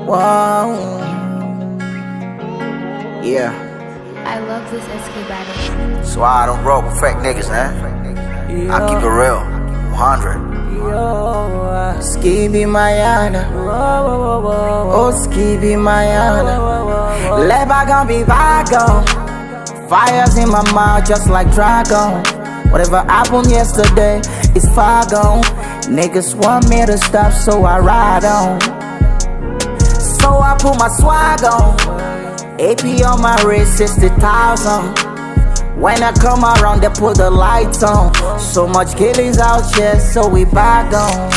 Whoa. Yeah. I love this SK battle. So I don't roll with fake niggas, man. I keep it real, 100. Skibi Mayana. Oh, Skibi Mayana. Let bagon be bagon. Fires in my mouth just like dragon. Whatever happened yesterday is far gone. Niggas want me to stop, so I ride on. So I put my swag on. AP on my wrist, 60,000. When I come around, they put the lights on. So much killings out here, so we back on.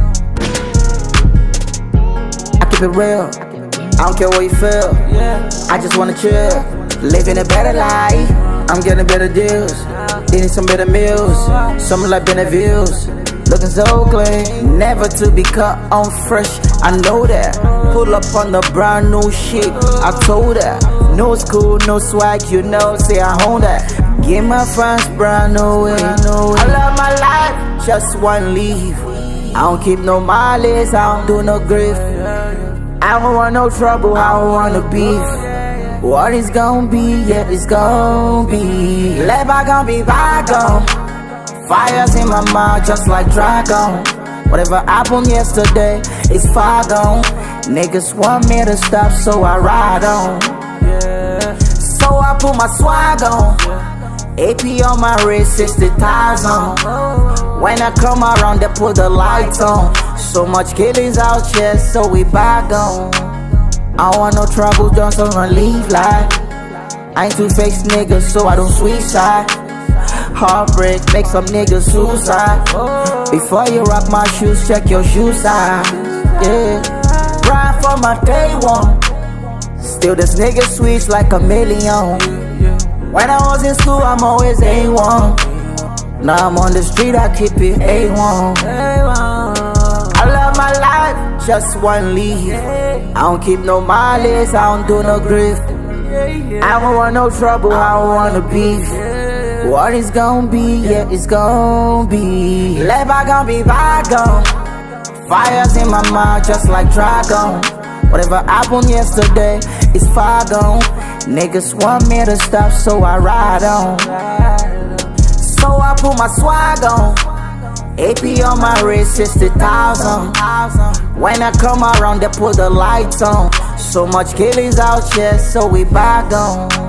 I keep it real, I don't care what you feel. I just wanna chill, living a better life. I'm getting better deals, eating some better meals. Something like Beneville's, looking so clean. Never to be cut on fresh, I know that. Pull up on the brand new shit, I told her. No school, no swag, you know, say I own that. Give my friends brand new way. I love my life, just one leave. I don't keep no mileage, I don't do no grief. I don't want no trouble, I don't want no beef. What it's gonna be, yeah, it's gonna be. Let bagon be bagon. Fires in my mouth just like dragon. Whatever happened yesterday is far gone. Niggas want me to stop, so I ride on. So I put my swag on. AP on my wrist, 60,000. When I come around, they put the lights on. So much killings out here, so we back on. I don't want no trouble, just on leave life. I ain't two-faced niggas, so I don't suicide. Heartbreak, make some niggas suicide. Before you rock my shoes, check your shoe size. Yeah, grind for my day one. Still this nigga switch like a million. When I was in school, I'm always A1. Now I'm on the street, I keep it A1. I love my life, just one leave. I don't keep no mileage, I don't do no grief. I don't want no trouble, I don't want no beef. What it's gonna be, yeah, it's gonna be. Let bagon be bagon. Fires in my mouth just like dragon. Whatever happened yesterday is far gone. Niggas want me to stop, so I ride on. So I put my swag on. AP on my wrist, 60,000. When I come around, they put the lights on. So much killings out here, so we back on.